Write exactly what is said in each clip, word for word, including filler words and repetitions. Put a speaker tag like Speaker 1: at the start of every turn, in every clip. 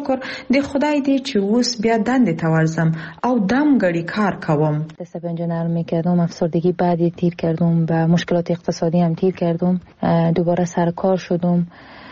Speaker 1: شکر د خدای دی چې اوس بیا دندې ته ورځم او دم گړی کار کوم.
Speaker 2: دست انجینر میکردم، افسردگی بعدی تیر کردم و مشکلات اقتصادی هم تیر کردم، دوباره سر کار شدم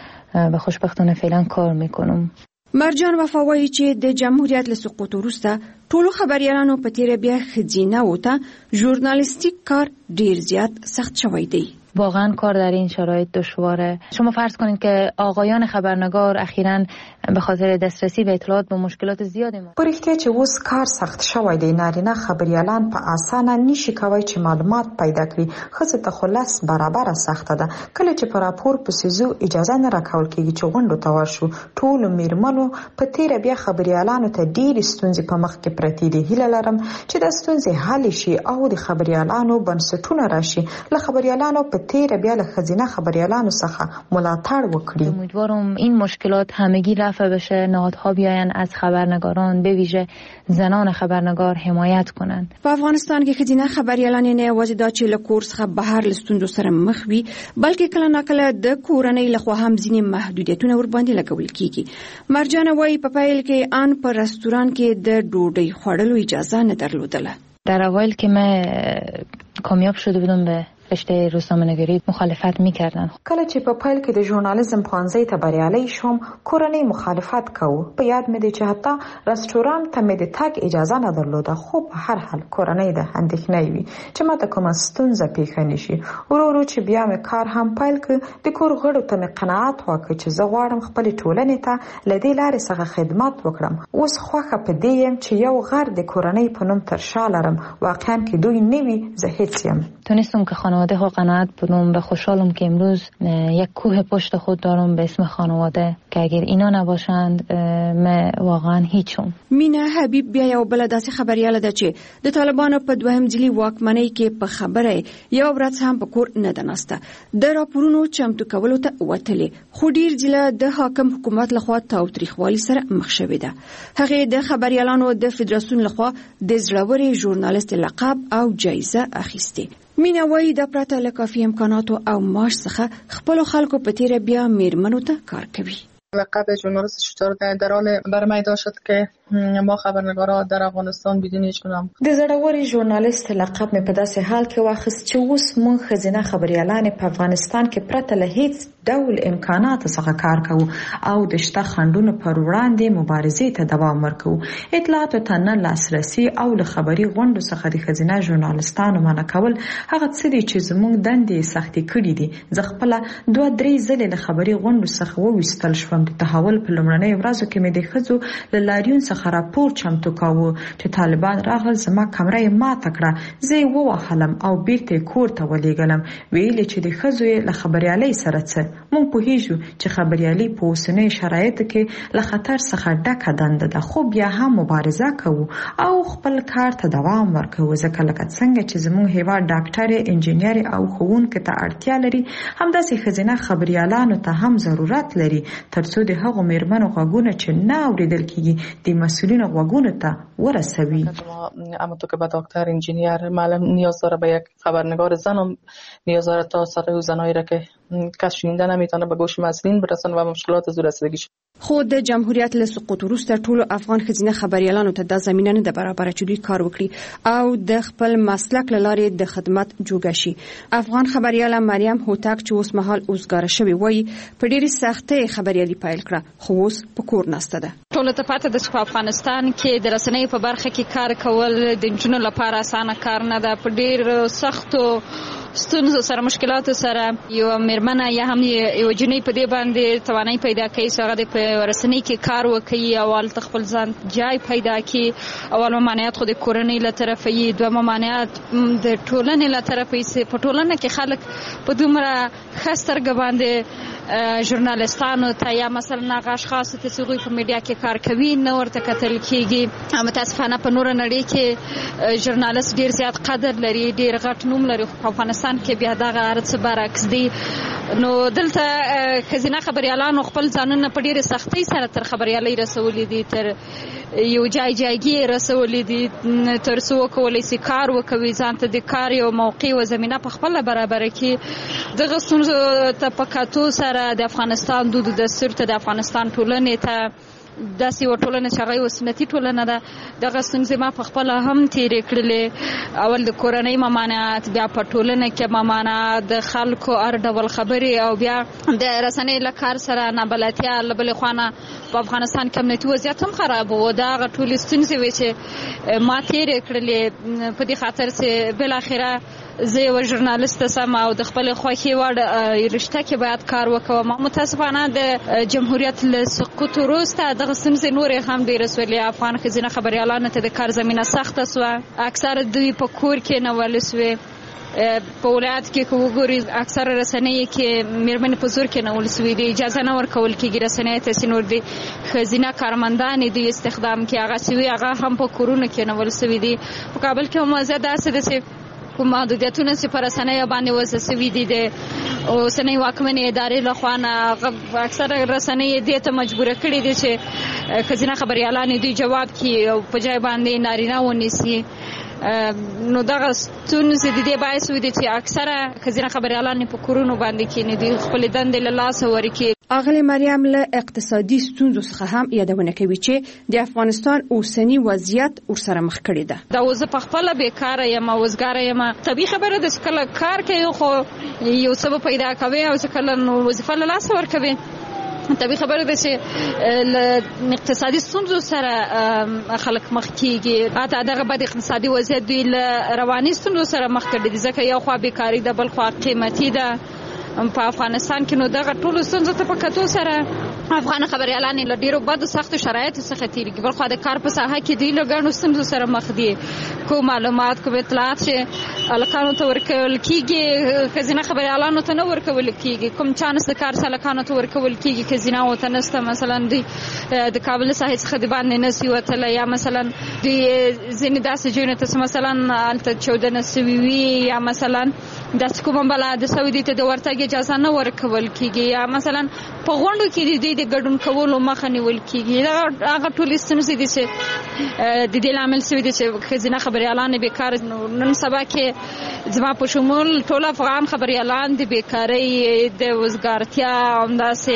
Speaker 2: و خوشبختانه فعلا کار میکنم.
Speaker 3: مرجان وفا وایي چې د جمهوریت له سقوط وروسته ټولو خبریالانو په تیره بیا ښځینه و ته ژورنالیستیک کار ډیر زیات سخت شوی دی.
Speaker 2: واقعا کار در این شرایط دشواره. شما فرض کنید که آقایان خبرنگار اخیراً به خاطر دسترسی به اطلاعات با مشکلات زیادی ما.
Speaker 1: په رښتیا چې اوس کار سخت شوی دی. نارینه خبریالان په اسانه نشي کوي چې معلومات پیدا کړي. ښځو ته خو لس برابره سخته ده. کله چې په راپور پسې ځو اجازه نه راکول کېږي چې غونډو ته ورشو. ټولو میرمنو په تیره بیا خبریالانو ته ډېرې ستونزې په مخ کې پرتې دي. هیله لرم چې د ستونزې حل شي او د خبریالانو بنسټونه راشي. له خبریالانو په تیره بیا له ښځینه خبریالانو څخه ملاتړ وکړي.
Speaker 2: امیدوارم این مشکلات همگی رفع بشه، نهادها بیاین از خبرنگاران به ویژه زنان خبرنگار حمایت کنند.
Speaker 3: په افغانستان کې ښځینه خبریالان نه یوازې دا چې له کور څخه بهر له ستونزو سره مخ وي، بلکې کله ناکله د کورنۍ لخوا هم ځینې محدودیتونه ورباندې لګول کیږي. مرجان وایي په پیل کې آن په رستوران کې د ډوډۍ خوړلو اجازه نه درلودله.
Speaker 2: در اوایل که من کامیاب شده بودم به رشته روزنامه‌نگاری مخالفت می‌کردن.
Speaker 1: کله چې په پیل کې د ژورنالیزم پوهنځي ته بریالي شوم، کورنۍ مخالفت کوو. په یاد مې دی چې حتی رستوران ته مې د تګ اجازه نه درلوده. خو په هر حال کورنۍ د اندېښنې وي چې ماته کومه ستونزه پیښ نشي. ورو ورو چې بیا مې کار هم پیل کړ، د کور غړو ته مې قناعت وکړ چې زه غواړم خپل ټولنې ته له دې لارې څخه خدمت وکړم. اوس خوښه په دې یم چې یو غر د کورنۍ په نوم تر شا لرم. واقعا که دوی نه وي زه هیڅ یم.
Speaker 2: تونستم که خانواده ها قناعت بدم و خوشحالم که امروز یک کوه پشت خود دارم به اسم خانواده که اگر اینا نباشند من واقعا هیچم.
Speaker 3: مینا حبیب بیا یو بل داسې خبریاله ده چې د طالبانو په دوهم ځلي واکمنۍ کې په خبره یو ورځ هم په کور نه ده ناسته. د راپورونو چمتو کولو ته وتلې، خو ډیر ځله د حاکم حکومت لخوا تاوتریخوالي سره مخ شوې ده. هغه د خبریالانو د فدراسیون لخوا د زړورې ژورنالیست لقب او جایزه اخیسته. مینا وایي د پرته له کافي امکاناتو او معاش څخه خپل خلکو په تیره بیا میرمنو ته کار کوي.
Speaker 4: لقب ژورنالیست شجاع در حال برمایدان شد که ما خبرنگارا در افغانستان بدون هیچ گونه
Speaker 1: د زړوري ژورنالیست لقب مې په داسې حال کې واخیست چې اوس موږ ښځینه خبریالانې په افغانستان کې پرته له هیڅ ډول امکاناتو څخه کار کوو او د شته خنډونو پر وړاندې مبارزې ته دوام ورکوو. اطلاعاتو ته نه لاسرسي او له خبري غونډو څخه د ښځینه ژورنالیستانو منع کول هغه څه دي چې زموږ دندې سختې کړي دي. زه خپله دوه درې ځلې له خبري غونډو څخه وویستل شوم. د تحول په لومړنۍ ورځو کې مې د ښځو له لاریون څخه راپور چمتو کاوه چې طالبان راغل، زما کمره یې ماته کړه، زه یې ووهلم او بیرته کور ته ولېږلم. ویلې چې د ښځو یې له خبریالۍ سره څه. موږ پوهیږو چې خبریالي په اوسنیو شرایطو کې له خطر څخه ډکه دنده ده، خو بیا هم مبارزه کوو او خپل کار ته دوام ورکوو. ځکه لکه څنګه چې زموږ هیواد ډاکټر، انجینر او ښوونکو ته اړتیا لري، همداسې ښځینه خبریالانو ته هم ضرورت لري، ترڅو د هغو میرمنو غوږونه چې نه اوریدل کیږي د مسئولینو غوږونو ته ورسوي.
Speaker 4: اما تو که به دکتر، انجینیر، معلم نیاز داره به یک خبرنگار زن و نیاز داره تا صدای زنایی را که کس شنیده نمیتونه به گوش مسئولین برسن و مشکلات زور رسیدگیش.
Speaker 3: خو د جمهوریت له سقوط وروسته ټولو افغان ښځینه خبریالانو ته د زمینه نه ده برابره چې دوی کار وکړي او د خپل مسلک له لارې د خدمت جوګه شي. افغان خبریاله مریم هوتک چې اوس مهال اوسګاره شوې وایي په ډېرې سختۍ خبریالي پیل کړه، خو اوس په کور ناسته ده.
Speaker 5: ټولو ته پته ده چې په افغانستان کې د رسنیو په برخه کې کار کول د نجونو لپاره اسانه کار نه ده. په ډېر سختو ستونزو سره، مشکلاتو سره یو میرمنه یا هم یو جنۍ په دې باندې توانایي پیدا کوي چې هغه د رسنۍ کې کار وکړي، اول خپل ځان جای پیدا کړي. اول ممانعت خو د کورنۍ له طرفه یې، دوه ممانعت د ټولنې له طرفه یې. په ټولنه کې خلک په دومره ښه سترګه باندې ژورنالیستانو ته یا مثلا هغه اشخاص ته چې هغوی په میډیا کې کار کوي نه ورته کتل کېږي. متاسفانه په نوره نړۍ کې ژورنالیست ډېر زیات قدر لري، ډېر غټ نوم لري، خو په افغانستان کې بیا دغه هر څه برعکس دي. نو دلته ښځینه خبریالانو خپل ځانونه په ډېرې سختۍ سره تر خبریالۍ رسولي دي، تر یو جای جایګي رسولي دي، تر څو وکولی سي کار وکوي، ځان ته د کار یو موقع و زمینه په خپله برابره کړي. دغه ستونزو ته په کتو سره د افغانستان دود و دستور ته، د افغانستان ټولنې ته داسې یوه ټولنه چې هغه یوه سنتي ټولنه ده. دغه ستونزې ما په خپله هم تېرې کړلې. اول د کورنۍ ممانعت، بیا په ټولنه کې ممانعت، د خلکو هر ډول خبرې، او بیا د رسنۍ له کار سره نابلدتیا. له بلې خوا نه په افغانستان کې امنیتي وضعیت هم خراب و. دا هغه ټولې ستونزې وې چې ما تېرې کړلې په دې خاطر چې بالاخره زه یوه ژورنالسته سم او د خپلې خوښې وړ رشته کې باید کار وکوم. متاسفانه د جمهوریت له سقوط وروسته دغه ستونزې نورې هم ډېرې سولې. افغان ښځینه خبریالانو ته د کار زمینه سخته سوه. اکثره دوی په کور کې نولې سوې. په ولایت کې که وګورئ اکثره رسنۍ کې مېرمنې په زور کې نول سوي دي. اجازه نه ورکول کېږي رسنۍ ته چې نور د ښځینه کارمندانې دوی استخدام کړي. هغه سوي هغه هم په کورونو کې نول سوي دي. په کابل کې هم وضعیت داسې ده چې کوم محدودیتونه چې په رسنیو باندې وضع سوي دي د اوسنۍ واکمنې ادارې له خوا نه اکثره رسنۍ دې ته مجبوره کړي دي چې ښځینه خبریالانې دوی جواب کړي او په جای باندې نارینه ونیسي. نو دغه ستونزې د دې باعث وي چې اکثره ښځینه خبریالانې په کورونو باندې کښېني، دوی خپلې دندې له لاسه ورکړي.
Speaker 3: اغلې مریم له اقتصادي ستونزو څخه هم یادونه کوي چې د افغانستان اوسنی وضعیت ورسره مخ کړی ده.
Speaker 5: دا اوس په خپله بیکاره یم، وزګاره یم. طبیعي خبره ده چې کله کار کوي خو یو څه به پیدا کوي او چې کله نو وظیفه له لاسه ورکوي. طبیعي خبره ده چې له اقتصادي ستونزو سره خلک مخ کېږي. حتی دغه بد اقتصادي وضعیت دوی له رواني ستونزو سره مخ کړي دي، ځکه یو خوا بیکاري ده، بل خوا قیمتي ده په افغانستان کې. نو دغه ټولو ستونزو ته په کتو سره افغان خبریالانې له ډېرو بدو سختو شرایطو څخه تېرېږي. بل خوا د کار په ساحه کې دوی له ګڼو ستونزو سره مخ دي. کوم معلومات، کوم اطلاعات چې هلکانو ته ورکول کېږي ښځینه خبریالانو ته نه ورکول کېږي. کوم چانس د کار هلکانو ته ورکول کېږي ښځینهو ته نشته. مثلا دوی د کابل ساحې څخه د باندې نسي وتلی، یا مثلا دوی ځینې داسې ځایونو ته چې مثلا هلته چاودنه سوي وي، یا مثلا داسې کومه بلا د سوي دوی ته د ورتګ اجازه نه ورکول کېږي، یا مثلا په غونډو کې دوی د ګډون کولو مخه نیول کېږي. هغه ټولې ستونزې دي چې د دې لامل شوي دي چې ښځینه خبریالانې بیکاره. نن سبا کې زما په شمول ټول افغان خبریالان د بیکارۍ، د وزګارتیا، همداسې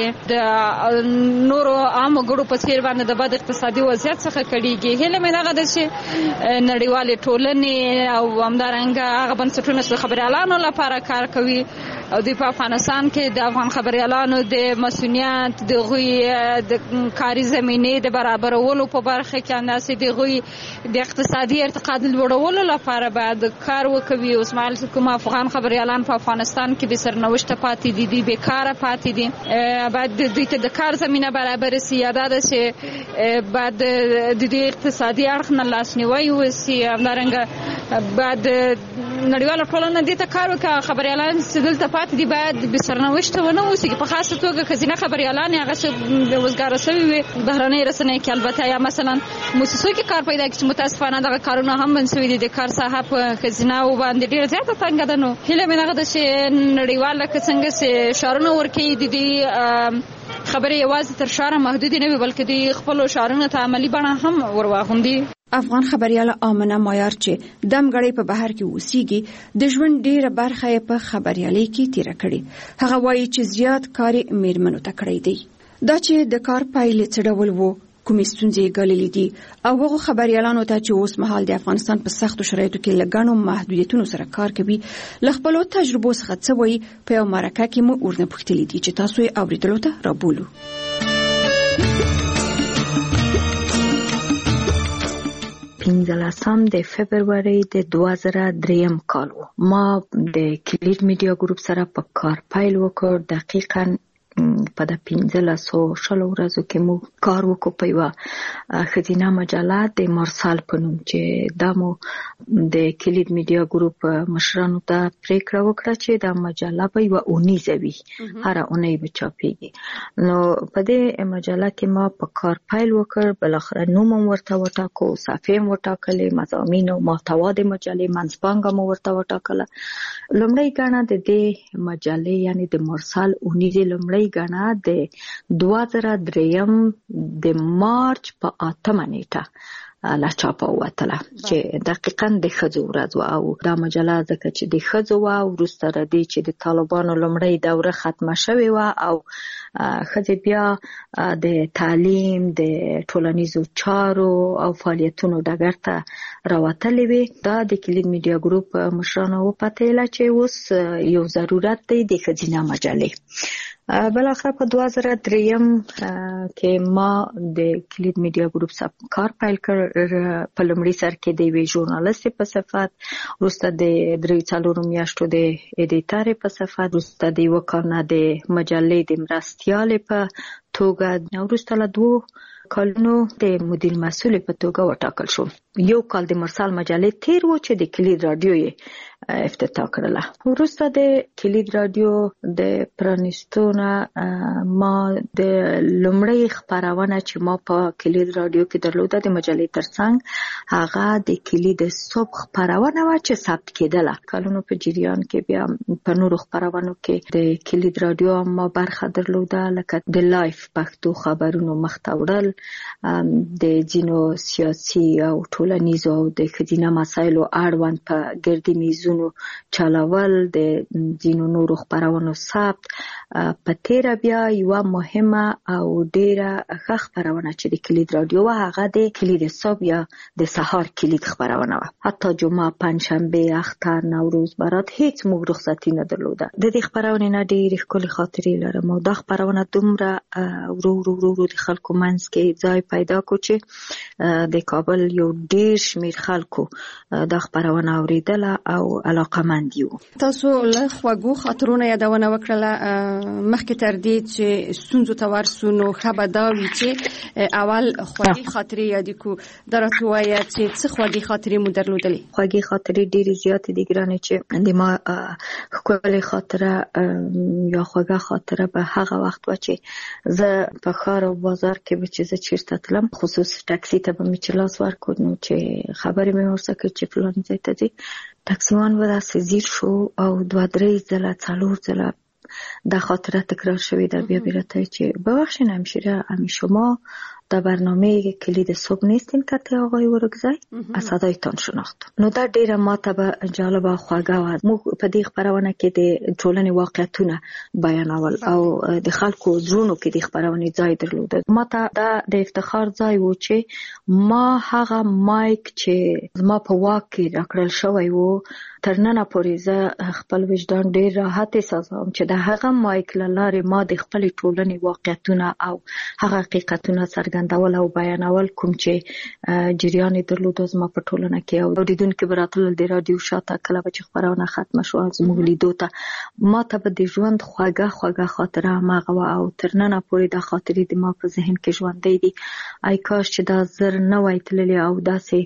Speaker 5: د نورو عامو ګړو په څېر باندې د بد اقتصادي وضعیت څخه کړېږي. هیله مې دغه ده چې نړیوالې ټولنې او همدارنګه هغه بنسټونه چې خبریالانو لپاره کار کوي او دوی په افغانستان کې د افغان خبریالانو د مسؤلیت، د هغوی د کاري زمینې د برابرولو په برخه کې، همداسې د هغوی د اقتصادي ارتقا د لوړولو لپاره باید کار وکوي. اوس مهال کوم افغان خبریالان په افغانستان کې بې سرنوشته پاتې دي، دوی بیکاره پاتې دي، باید دوی ته د کار زمینه برابره سي. یا دا ده چې باید د دوی اقتصادي اړخ نه لاسنیوی وسي. همدارنګه باید نړیواله ټولنه دې ته کار وکړي. خبریالان چې دلته پاتې دي باید بې سرنوشته ونه اوسېږي، په خاصه توګه ښځینه خبریالانې هغه چې وزګاره شوي وي بهرنۍ رسنۍ کې، البته یا مثلا موسسو کې کار پیدا کړي چې متاسفانه دغه کارونه هم بند شوي دي. د کار ساحه په ښځینهو باندې ډېره زیاته تنګه ده. نو هیله مې دغه ده چې نړیواله که څنګه چې شعارونه ورکوي د دې خبرې یوازې تر شعاره محدودې نه وي، بلکې دوی خپلو شعارونو ته عملي بڼه هم ورواغوندي.
Speaker 3: افغان خبریاله آمنه مایار چې دمګړی په بهر کې اوسېږي، د ژوند ډیره برخه یې په خبریالۍ کې تیره کړې. هغه وایي چې زیات کار یې میرمنو ته کړی دی. دا چې د کار پایلې څه ډول وو، کومې ستونزې یې ګاللې دي، او هغو خبریالانو ته چې اوس مهال د افغانستان په سختو شرایطو کې له ګڼو محدودیتونو سره کار کوي له خپلو تجربو څخه څه وایي، په یو مرکه کې مو ورنه پوښتلي دي چې تاسو یې اورېدلو ته رابولو.
Speaker 6: پنځلسم د فبرورۍ د دوه زره دریم کال و. ما د کلید میډیا ګروپ سره په کار پیل وکړ. دقیقاً په د پنځلسو شلو ورځو کې مو کار وکړو په یوه ښځینه مجله د مارسال په نوم، چې دا مو د کلید میډیا ګروپ مشرانو ته پرېکړه وکړه چې دا مجله به یوه اونیزه وي، هره اونۍ به چاپېږي. نو په دې مجله کې ما په کار پیل وکړ. بالاخره نوم هم ورته وټاکو، صفحې هم وټاکلې، مضامین او محتوا د مجلې منځپانګه مو ورته وټاکله. لومړۍ ګڼه د دې مجلې یعنې د مارسال اونیزې لومړۍ ګڼه د دوه زره دریم د مارچ په اتمه نیټه لا چاپه وتله چې دقیقاً د ښځو ورځ وه او دا مجله ځکه چې د ښځو وه وروسته د دې چې د طالبانو لومړۍ دوره ختمه شوې وه او ښځې بیا د تعلیم د ټولنیزو چارو او فعالیتونو ډګر ته راوتلې وې. دا د کلید میډیا ګروپ مشرانو وپتېله چې اوس یو ضرورت دی د ښځینه مجلې. بلاخره په دوه زره دریم کې ما د کلید میډیا ګروپ سره کار پیل کړ په لومړي سر کې د یوې ژورنالیستې په صفت، وروسته د درې څلورو میاشتو د ایډیټرې په صفت، وروسته د یوه کال نه د مجلې د مرستیالې په توګه، وروسته له دوو کالونو د مدیر مسئول په توګه وټاکل شو. یو کال د مرسل مجلې تیر و چې د کلید رادیو یې افتتاح کړله. وروسته د کلید رادیو د پرانیستونه ما د لومړۍ خپرونه چې ما په کلید رادیو کې درلوده د مجلې ترڅنګ هغه د کلید صبح خپرونه وه چې ثبت کېدله. کلونو په جریان کې بیا په نورو خپرونو کې د کلید رادیو ما برخه درلوده، لکه د لایف پښتو خبرونو مخته وړل، د ځینو سیاسي او ټولنیزو او د ښځینه مسایلو اړوند په ګردي میزونو چلول، د ځینو نورو خپرونو ثبت. په تیره بیا یوه مهمه او ډیره ښه خپرونه چې د کلید رادیو وه هغه د کلید صبح یا د سهار کلید خپرونه وه. حتی جمعه، پنجشنبه، اختر، نوروز، برات هیڅ موږ رخصتي نه درلوده. د دې خپرونې نه ډېرې ښکلې خاطرې لرم او دا خپرونه دومره ورو ورو ورو د خلکو منځ کې ځای پیدا کړو چې د کابل یو ډېر شمېر خلکو دا خپرونه اورېدله او علاقمند یو.
Speaker 3: تاسو له خوږو خاطرونو یادونه وکړله مخکې تر دې چې ستونزو ته ورسو، نو ښه به دا وي چې اول خوږې خاطرې یادې کړو. دا راته ووایه چې څه خوږې خاطرې مو درلودلې؟
Speaker 6: خوږې خاطرې ډېرې زیاتې دي ګرانې، چې د ما ښکلې خاطره یا خوږه خاطره به هغه وخت وه چې زه په ښار او بازار کې به چې زه چېرته تلم، خصوص ټکسي ته به مې چې لاس ورکړ، نو چې خبرې مې ورسره کړې چې فلاني ځای ته ځې، ټکسیوان به داسې ځیر شو او دوه درې ځله څلور ځله دا خاطره تکرار شوی در بیا بیرته چې ببخشین همشیره امی شما در برنامه کلید صبح نیستین که آقای ورکزی از صدایتان شناخت. نو دا ډیره ماته به جالبه خوږه وه. موږ په دې خپرونه کې د ټولنې واقعیتونه بیانول او د خلکو زړونو کې د خپرونې ځای درلوده. ماته دا د افتخار ځای و چې ما هغه مایک چې زما په واک کې راکړل شوی و تر ننه پورې زه خپل وجدان ډېر راحت احساسوم چې د هغه مایک له لارې ما د خپلې ټولنې واقعیتونه او هغه حقیقتونه څرګندول او بیانول کوم چې جریان یې درلود زما په ټولنه کې. او اورېدونکي به راتلل د راډیو شاته کله به چې خپرونه ختمه شوه زموږ لیدو ته، ما ته به د ژوند خوږه خوږه خاطره هماغه وه او تر ننه پورې دا خاطرې د ما په ذهن کې ژوندی دي. ای کاش چې دا زر نه وای تللی او داسې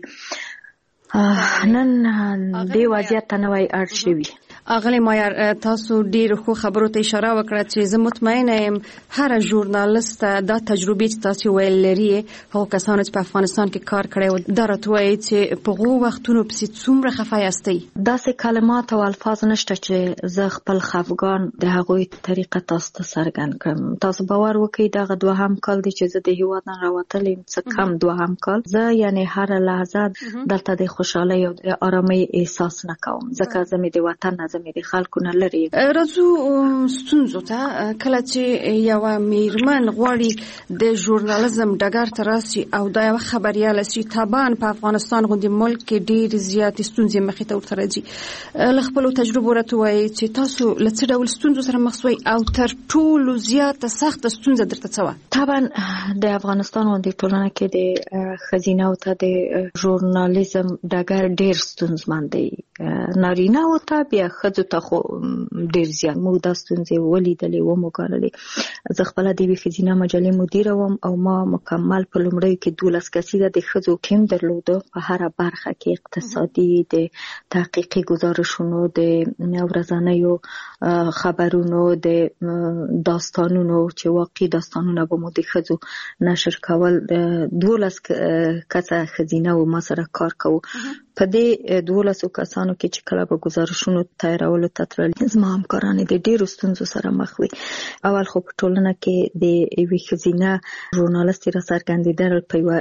Speaker 6: نن دې وضعیت ته نه وای اړ شوي.
Speaker 3: اغلی مایر، تاسو ډیر خو خبرو ته اشاره وکړه چې زه مطمئنه یم هر ژورنالیست دا تجربه چې تاسو ویل لري، هغه کسان چې په افغانستان کې کار کړی و، دا راته وایي چې په هغو وختونو پسې څومره خفه یاستئ.
Speaker 6: داسې کلمات او الفاظ نشته چې زه خپل خفګان د هغوی طریقه تاسو ته څرګند کړم. تاسو باور وکړئ دغه دوهم کال دی چې زه د هیواد نه راوتلی یم، څه کم دوهم کال. زه یعنې هره لحظه دلته د خوشحالۍ او د آرامۍ احساس نه کوم، ځکه زه مې د وطن نه مې د خلکو نه لري.
Speaker 3: راځو ستونزو ته. کله چې یوه میرمن غواړي د ژورنالیزم ډګر ته راسي او دا یوه خبریاله سي، طبعا په افغانستان غوندې ملک کې ډېرې زیاتې ستونزې مخې ته ورته راځي. له خپلو تجربو راته وایي چې تاسو له څه ډول ستونزو سره مخ شوئ او تر ټولو زیاته سخته ستونزه درته څه وه؟
Speaker 6: طبعا د افغانستان غوندې ټولنه کې د ښځینه‌و ته د ژورنالیزم ډګر ډېر ستونزمن دی. نارینه‌و ته بیا ښځو ته خو ډېر زیات. موږ دا ستونزې ولیدلې وموګاللې. زه خپله د یوې ښځینه مجلې مدیره وم او ما مکمل په لومړیو کې دولس کسیزه د ښځو ټیم درلوده په هره برخه کې، اقتصادي، د تحقیقي ګزارشونو، د ورځنیو خبرونو، د داستانونو چې واقعي داستانونه به مو د ښځو نشر کول. دولس کسه ښځینه و ما سره کار کوو. په دې دولسو کسانو کې چې کله به گزارشونو تیارولو ته تلل زما همکاران د ډېرو ستونزو سره مخ وي. اول خو په ټولنه کې د یوې ښځینه ژورنالستې راڅرګندېدل په یوه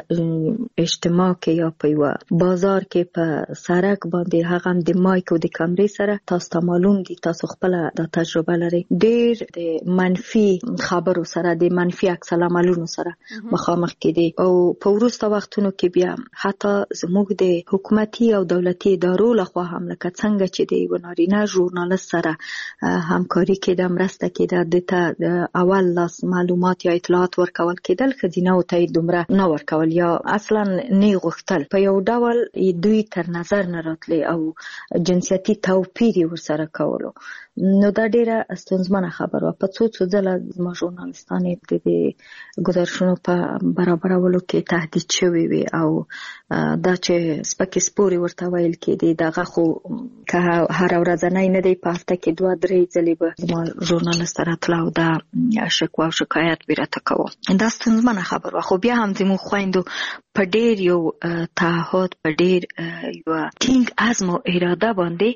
Speaker 6: اجتماع کې یا په یوه بازار کې په سړک باندې، هغه هم د مایک او د کمرې سره، تاسو ته معلوم دي، تاسو خپله دا تجربه لرئ، ډېر د منفي خبرو سره د منفي عکس العملونو سره مخامخ کېدي. او په وروسته وختونو کې بیا حتی زموږ د حکومتي او دولتي ادارو لخوا هم لکه څنګه چې د یو نارینه ژورنالست سره همکاري کېده، مرسته کېده، د ته اول لاس معلومات یا اطلاعات ورکول کېدل، ښځینه‌و ته یې دومره نه ورکول یا اصلا نه غوښتل، په یو ډول دوی تر نظر نه راتلې او جنسیتي توپیر یې ورسره کولو. نو دا ډیره ستونزمنه خبره وه. په څو څو ځله زما ژورنالستانې د دې ګزارشونو په برابرولو کې تهدید شوي وي او دا چې سپکې سپورې ورته ویل کېدې، دغه خو که هره ورځنی نه دی، په هفته کې دوه درې ځلې به زما ژورنالست راتله او دا شکوه او شکایت به یې راته کوه. دا ستونزمنه خبره وه. خو بیا هم زموږ خویندو په ډېر یو تعهد، په ډېر یوه ټینګ عزم او اراده باندې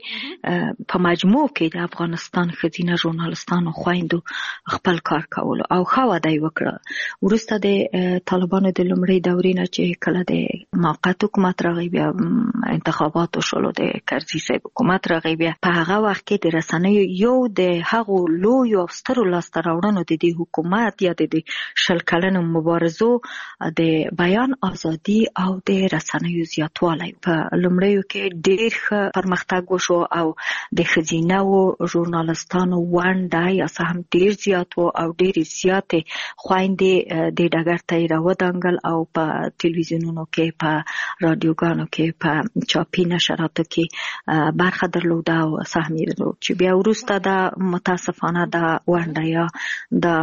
Speaker 6: په مجموع کې د افغانستان ښځینه ژورنالستانو خویندو خپل کار کولو او ښه وده یې وکړه. وروسته د طالبانو د لومړۍ دورې نه چې کله د موقت حکومت راغی، بیا انتخاباتو شولو، د کرزي صاحب حکومت راغی، بیا په هغه وخت کې د رسنیو یو د هغو لویو او سترو لاسته راوړنو د دې حکومت یا د دې شل کلنو مبارزو د بیان ازادي او د رسنیو زیاتوالی. په لومړیو کې ډېر ښه پرمختګ وشو او د ښځینه‌و ژورنالستانو ونډه یا څه هم ډېر زیات و او ډېرې زیاتې خویندې دې ډګر ته یې راودانګل او په تلویزیونونو کې، په رادیوګانو کې، په چاپي نشراتو کې برخه درلوده او سهم یې درلود، چې بیا وروسته دا متاسفانه دا ونډه یا دا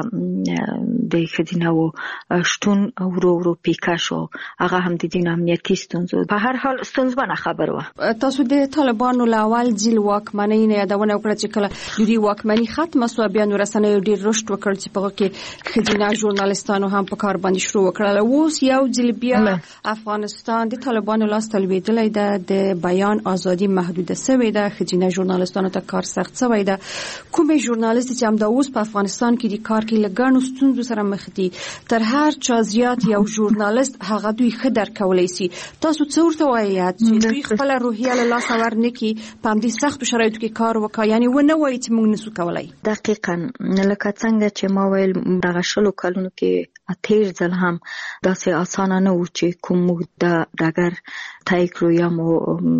Speaker 6: د ښځینه‌و شتون ورو ورو پیکه شو. هغه هم د دین امنیتي ستونزو، په هر حال ستونزمنه خبره وه.
Speaker 3: تاسو د طالبانو له اول ځل واکمنۍ نه یادونه وکړه چې کله د دې واکمنۍ ختمه سوه، بیا نو رسنیو ډېر رشد وکړ چې په هغه کې ښځینه ژورنالستانو هم په کار باندې شروع وکړله. اوس یو ځل بیا افغانستان د طالبانو لاس ته لوېدلی ده، د بیان ازادي محدوده سوې ده، ښځینه ژورنالستانو ته کار سخت سوی ده. کومې ژورنالستې چې همدا اوس په افغانستان کې د کار کې له ګڼو ستونزو سره مخ دي، تر هر چا زیات یو ژورنالست هغه دوی ښه درک کولی سي. تاسو څه ورته وایئ چې دوی خپله روحیه له لاسه ورنکړي، په همدې سختو شرایطو کې کار وکړي، یعنې ونه وایي چې موږ نسو کولی؟
Speaker 6: دقیقاً لکه څنګه چې ما ویل، دغه شلو کلونو کې تېر ځل هم داسې اسانه نه و چې کوم موږ د ډګر طی کړو یا مو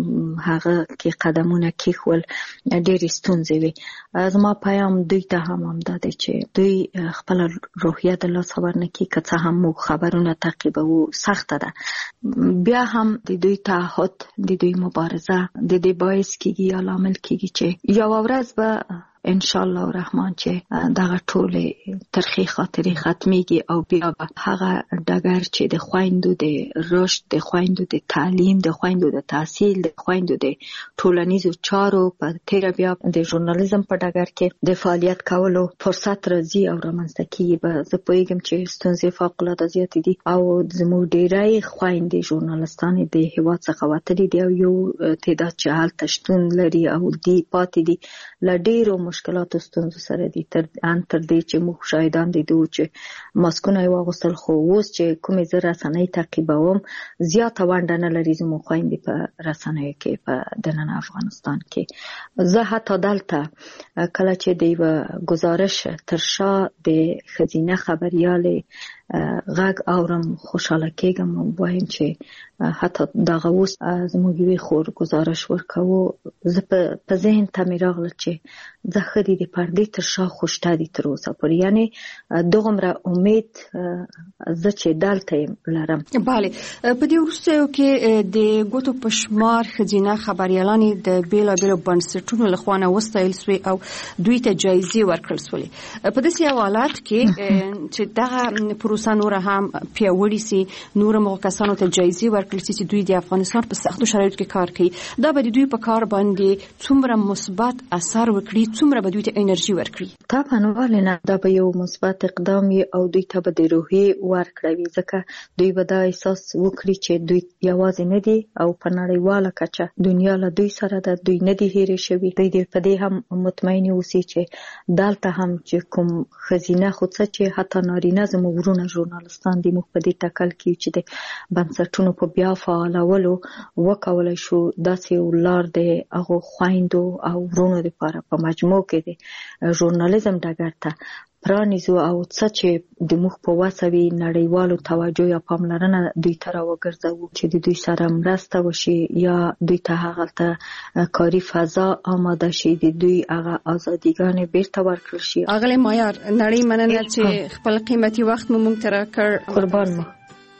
Speaker 6: هغه کې قدمونه کېښول، ډېرې ستونزې وي. زما پیام دوی ته هم همدا دی چې دوی خپله روحیه د لاسه ورنکړي، که څه هم موږ خبرونه تعقیبوو، سخته ده. بیا هم د دوی تعهد، د دوی مبارزه د دې باعث کېږي یا لامل کېږي چې یوه ورځ به ان شاء الله الرحمن چې دغه ټولې ترخې خاطرې ختمېږي او بیا به هغه ډګر چې د خویندو د رشد، د خویندو د تعلیم، د خویندو د تحصیل، د خویندو د ټولنیزو چارو په تېره بیا د ژورنالیزم په ډګر کې د فعالیت کولو فرصت راځي او رامنځته کېږي. به زه پوهېږم چې ستونزې فوقالعاده زیاتې دي او زموږ ډېری خویندې ژورنالستانې د هېواد څخه وتلي دي او یو تعداد چې هلته شتون لري او دي پاتې دي له ډېرو مشکلاتو ستونزو سره دي، تر ان تر دې چې موږ شاهدان دي دوی چې ماسکونه یې واغوستل. خو اوس چې کومې زه رسنۍ تعقیبوم، زیاته ونډه نه لري زموږ خویندې په رسنیو کې په دننه افغانستان کې. زه حتی دلته کله چې د یوه ګزارش تر شا د ښځینه خبریالې غږ اورم خوشحاله کېږم او وایم چې حتی دغه اوس زموږ یوې خور گزارش ورکوو، زه په ذهن ته مې راغله چې زه ښه دي د پردې تر شا خوشته دي تر اوسه پورې، یعنې دغومره امید زه چې دلته یم لرم.
Speaker 3: بله، په دې وروستیو کې د ګوتو په شمار ښځینه خبریالانې د بېلابېلو بنسټونو له خوا نه وستایل سوې او دوی ته جایزې ورکړل سولې. په داسې یو حالت کې چې دغه پروسه پروسه نور هم پیاوړې سي، نور مو کسانو ته جایزې ورکړل سي چې دوی د افغانستان په سختو شرایطو کې کار کوي. دا به دوی په کار باندې څومره مثبت اثر وکړي، څومره به دوی ته انرژي ورکړي؟
Speaker 6: طبعا ولې نه، دا به یو مثبت اقدام وي او دوی ته به د روحیې ورکړي، ځکه دوی به دا احساس وکړي چې دوی یوازې نه دي او په نړیواله کچه دنیا له دوی سره ده، دوی نه دي هېرې شوي. دوی دې په دې هم مطمئن اوسي چې دلته هم چې کوم ښځینه خو څه چې حتی نارینه زموږ ورونه ژورنالستان دي، موږ په دې ټاکل کیو چې د بنسټونو په بیا فعالولو وکولای شو. داسې یو لار د هغو خویندو او ورونو دپاره په مجموع کې د ژورنالیزم ډګر ته پرانیزو او څه چې د موږ په وسه وي نړیوالو توجه یا پاملرنه دوی ته راوګرځوو چې د دوی سره مرسته وشي یا دوی ته هغلته کاري فضا آماده شي، د دوی هغه ازادیګانې بیرته ورکړل شي.
Speaker 3: اغلی مایار، نړۍ مننه چې خپل قیمتي وخت مو موږ ته راکړ.
Speaker 6: قربان مو.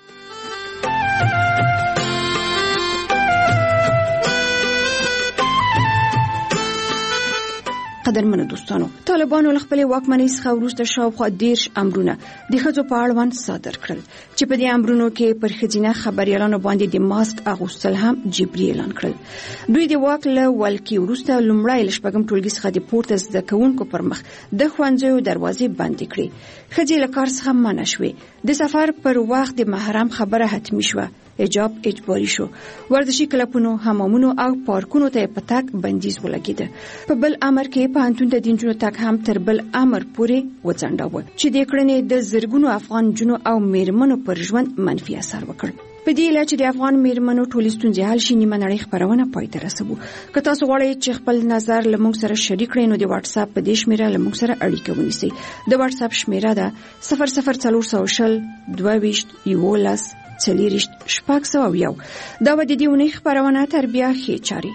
Speaker 3: قدرمنو دوستانو، طالبانو له خپلې واکمنۍ څخه وروسته شاوخوا دېرش امرونه د ښځو په اړوند صادر کړل چې په دې امرونو کې پر ښځینه خبریالانو باندې د ماسک اغوستل هم جبري اعلان کړل. دوی د واک له ولکې وروسته لومړی له شپږم ټولګي څخه د پورته زده کوونکو پر مخ د ښوونځیو دروازې بندې کړې. ښځې له کار څخه منع شوې. د سفر پر وخت د محرم خبره حتمي شوه. حجاب اجباري شو. ورزشي کلبونو، حمامونو او پارکونو ته په تګ بندیز ولګېده. په بل امر کې پوهنتون ته د نجونو تګ هم تر بل امر پورې وځنډاوه چې د کړنې د زرګونو افغان نجونو او میرمنو پر ژوند منفي اثر وکړ. په دې لاره چې د افغان میرمنو ټولې ستونزې حل شي، نیمه نړۍ خپرونه پای ته رسوو. که تاسو غواړئ چې خپل نظر له موږ سره شریک کړئ نو د واتس اپ په دې شمیره له موږ سره اړیکه ونیسئ. د واتس اپ شمیره ده صفر صفر څلور سوه شل دوه ویشت یولس څلېرویشت شپږ سوه یو. دا به د دې اونۍ خپرونه تر بیا ښې چارې.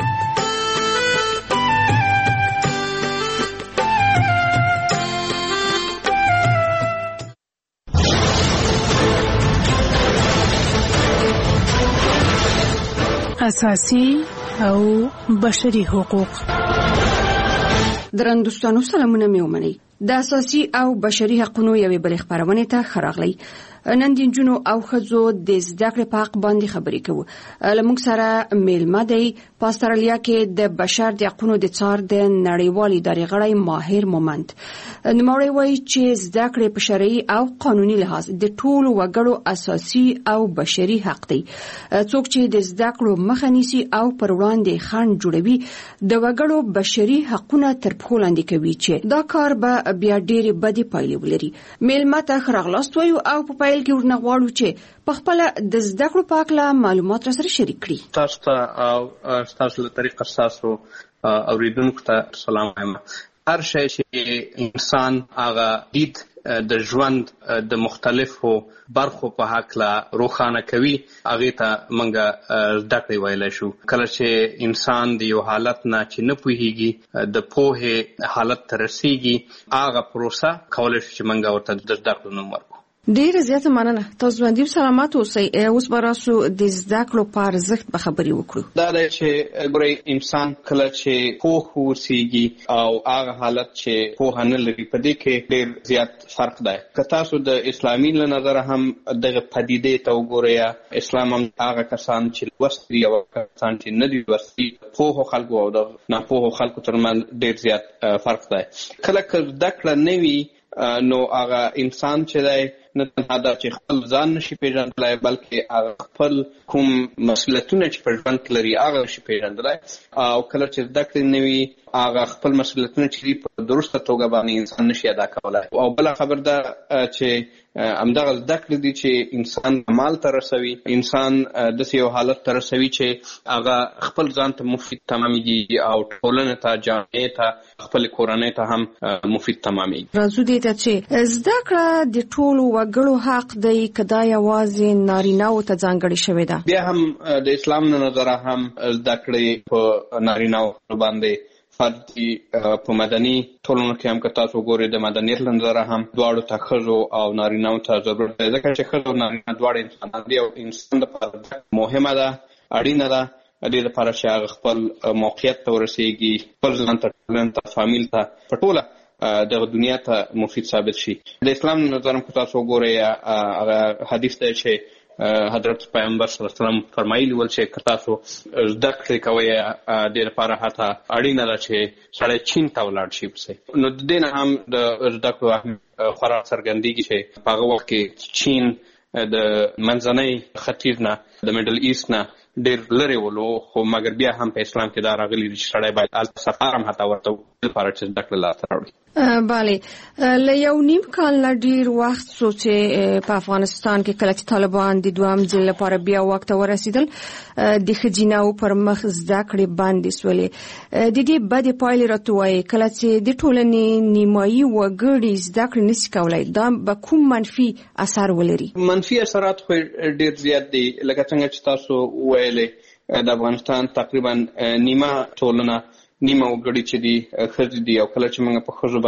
Speaker 7: اساسي او بشري حقوق.
Speaker 3: درنو دوستانو، سلامونه مې ومنئ. د اساسي او بشري حقوقو یوې بلې خپرونې ته ښه راغلی. نن د نجونو او ښځو د زده کړې په حق باندې خبرې کوو. له موږ سره میلمه دی په استرالیا کې د بشر د حقوقو د څار د نړیوالې ادارې غړی ماهر مومند. نوموړی وایي چې زده کړې په شرعي او قانوني لحاظ د ټولو وګړو اساسي او بشري حق دی. څوک چې د زده کړو مخه نیسي او پر وړاندې خنډ جوړوي د وګړو بشري حقونه تر پښو لاندې کوي چې دا کار به بیا ډېرې بدې پایلې ولري. میلمه ته ښه راغلاست وایو او په پیل کې ورنه غواړو چې په خپله د زده کړو په هکله معلومات را سره شریک کړي.
Speaker 8: تاسو ته او ستاسو له طریقه ستاسو اوریدونکو ته سلام وایم. هر شی چې انسان هغه دید د ژوند د مختلفو برخو په هکله روښانه کوي، هغې ته موږ زده کړې ویلی شو. کله چې انسان د یو حالت نه چې نه پوهېږي د پوهې حالت ته رسېږي، هغه پروسه کولی شو چې موږ ورته د زده کړو نوم ورکړو.
Speaker 3: ډېره زیاته مننه. تاسو ژوندي او سلامت اوسئ. اوس به راسو د زده کړو په ارزښت به خبرې وکړو.
Speaker 8: دا دی چې ګورئ، انسان کله چې پوه اوسېږي او هغه حالت چې پوهه نه لري، په دې کې ډېر زیات فرق دی. که تاسو د اسلامي له نظره هم دغه پدیدې ته وګورئ، اسلام هم هغه کسان چې لوستي دي او کسان چې نه دي لوستي، پوهو خلکو او د ناپوهو خلکو ترمنځ ډېر زیات فرق دی. کله که زده کړه نه وي نو هغه انسان چې دی نه تنها دا چې خپل ځان نشي پیژندلی، بلکې هغه خپل کوم مسؤلیتونه چې په ژوند کې لري هغه نشي پیژندلی. او کله چې زده کړې نه وي، هغه خپل مسؤلیتونه چې دي په درسته توګه باندې انسان نشي ادا کولی. او بله خبر ده چې همدغه زده کړې دي چې انسان کمال ته رسوي، انسان داسې یو حالت ته رسوي چې هغه خپل ځان ته مفید تمامېږي او ټولنې ته، جامعې ته، خپلې کورنۍ ته هم مفید تمامېږي.
Speaker 3: راځو دې ته چې زده کړه د ټولو وګړو حق دی که دا یوازې نارینه‌وو ته ځانګړې شوې ده؟
Speaker 8: بیا هم د اسلام له نظره هم زده کړې په نارینه‌وو باندې فرض دي. په مدني ټولنو کې هم که تاسو ګورئ د مدنیت له نظره هم دواړو ته ښځو او نارینه‌وو ته ضرورت دی، ځکه چې ښځو او نارینه دواړه انسانان دي او انسان لپاره مهمه ده، اړینه ده دې لپاره چې هغه خپل موقعیت ته ورسېږي، خپل ځان ته، ټولنې ته، فامیل ته، په ټوله د دنیا ته مفید ثابت شي. د اسلام نظر هم که تاسو وګورئ هغه حدیث دی چې حضرت پیغمبر صلی الله علیه وسلم فرمایلی ول چې که تاسو زده کړې کوئ د دې لپاره حتی اړینه ده چې سړی چین ته ولاړ شي پسې. نو د دې نه هم د زده کړو خورا څرګندېږي چې په هغه وخت کې چین د منځنۍ ختیځ نه د میډل ایست نه ډېر لرې ولو، خو مګر بیا هم په اسلام کې دا راغلي دي چې سړی باید هلته سفر هم حتی ورته لپاره چې زده کړه لاسته راوړي.
Speaker 3: بله، له یو نیم کال نه ډېر وخت څو چې په افغانستان کې کله چې طالبان د دوهم ځل لپاره بیا واک ته ورسېدل، د ښځیناو پر مخ زده کړې بندې شولې. د دې بدې پایلې راته وایي کله چې د ټولنې نیمایي وګړي زده کړې نشي کولی، دا به کوم منفي اثر ولري؟
Speaker 8: منفي اثرات خو ډېر زیات دي. لکه څنګه چې تاسو وویلې د افغانستان تقریبا نیمه ټولنه نیمه وګړي چې دي ښځې دي، او کله چې موږ په ښځو